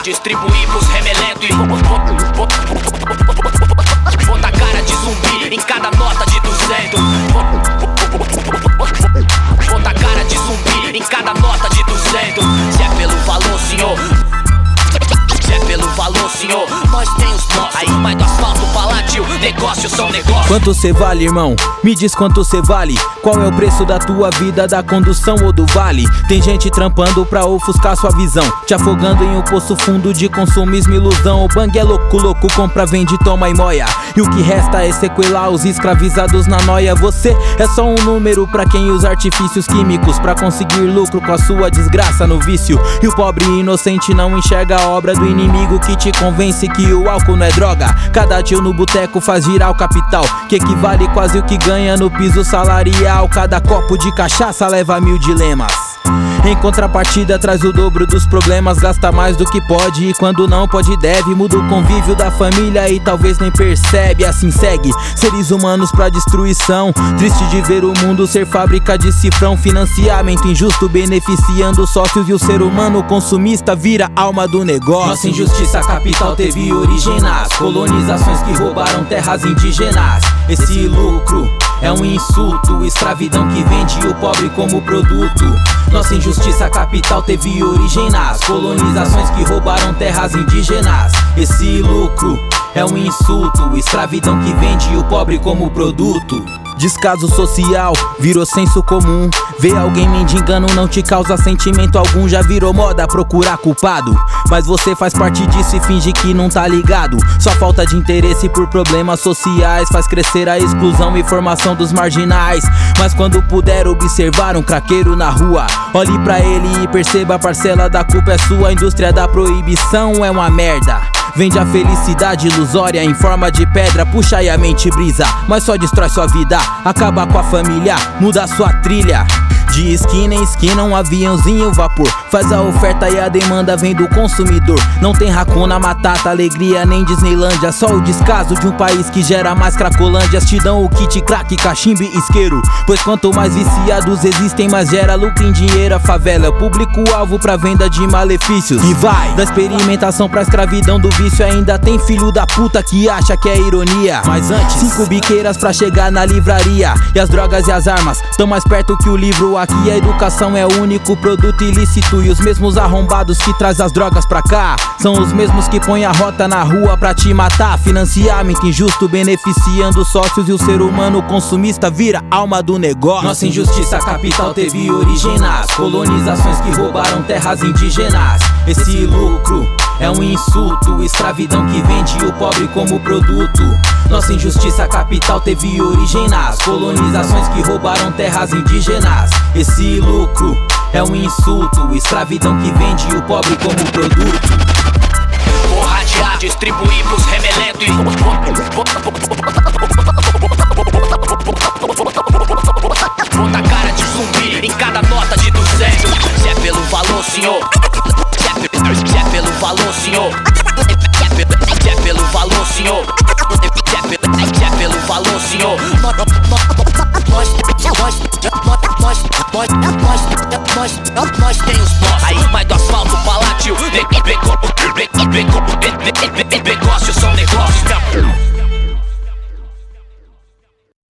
distribuir pros remelento e bota cara de zumbi em cada nota de 200. Bota cara de zumbi em cada nota de 200. Se é pelo valor, senhor, se é pelo valor, senhor, nós tem os nossos. Aí mais do asfalto palácio, negócios são negócios. Quanto cê vale, irmão? Me diz quanto cê vale. Qual é o preço da tua vida, da condução ou do vale? Tem gente trampando pra ofuscar sua visão, te afogando em um poço fundo de consumismo e ilusão. O bang é louco, louco, compra, vende, toma e moia. E o que resta é sequelar os escravizados na noia. Você é só um número pra quem usa artifícios químicos pra conseguir lucro com a sua desgraça no vício. E o pobre inocente não enxerga a obra do inimigo que te convence que o álcool não é droga. Cada tio no boteco faz girar o capital, que equivale quase o que ganha no piso salarial. Cada copo de cachaça leva 1000 dilemas. Em contrapartida traz o dobro dos problemas. Gasta mais do que pode e quando não pode deve. Muda o convívio da família e talvez nem percebe. Assim segue, seres humanos pra destruição. Triste de ver o mundo ser fábrica de cifrão. Financiamento injusto beneficiando sócios e o ser humano consumista vira alma do negócio. Nossa injustiça capital teve origem nas colonizações que roubaram terras indígenas. Esse lucro é um insulto, escravidão que vende o pobre como produto. Nossa injustiça capital teve origem nas colonizações que roubaram terras indígenas. Esse lucro é um insulto, escravidão que vende o pobre como produto. Descaso social virou senso comum. Ver alguém mendigando não te causa sentimento algum. Já virou moda procurar culpado, mas você faz parte disso e finge que não tá ligado. Só falta de interesse por problemas sociais faz crescer a exclusão e formação dos marginais. Mas quando puder observar um craqueiro na rua, olhe pra ele e perceba a parcela da culpa é sua. A indústria da proibição é uma merda. Vende a felicidade ilusória em forma de pedra. Puxa aí a mente brisa, mas só destrói sua vida. Acaba com a família, muda sua trilha. De esquina em esquina um aviãozinho vapor faz a oferta e a demanda vem do consumidor. Não tem Hakuna Matata, alegria nem Disneylândia. Só o descaso de um país que gera mais cracolândias. Te dão o kit crack, cachimbo e isqueiro, pois quanto mais viciados existem, mais gera lucro em dinheiro. A favela é o público-alvo pra venda de malefícios. E vai da experimentação pra escravidão do vício. Ainda tem filho da puta que acha que é ironia. Mas antes, 5 biqueiras pra chegar na livraria. E as drogas e as armas tão mais perto que o livro. Aqui a educação é o único produto ilícito. E os mesmos arrombados que traz as drogas pra cá são os mesmos que põem a rota na rua pra te matar. Financiamento injusto beneficiando sócios e o ser humano consumista vira alma do negócio. Nossa injustiça capital teve origem nas colonizações que roubaram terras indígenas. Esse lucro é um insulto, escravidão que vende o pobre como produto. Nossa injustiça capital teve origem nas colonizações que roubaram terras indígenas. Esse lucro é um insulto, escravidão que vende o pobre como produto. Vou radiar, distribuir pros remelento e bota cara de zumbi em cada nota de 200. Se é pelo valor, senhor, se é pelo valor, senhor, se é pelo valor, senhor, se é pelo valor, senhor. Nós tem os nossos. Aí mais do asfalto palácio,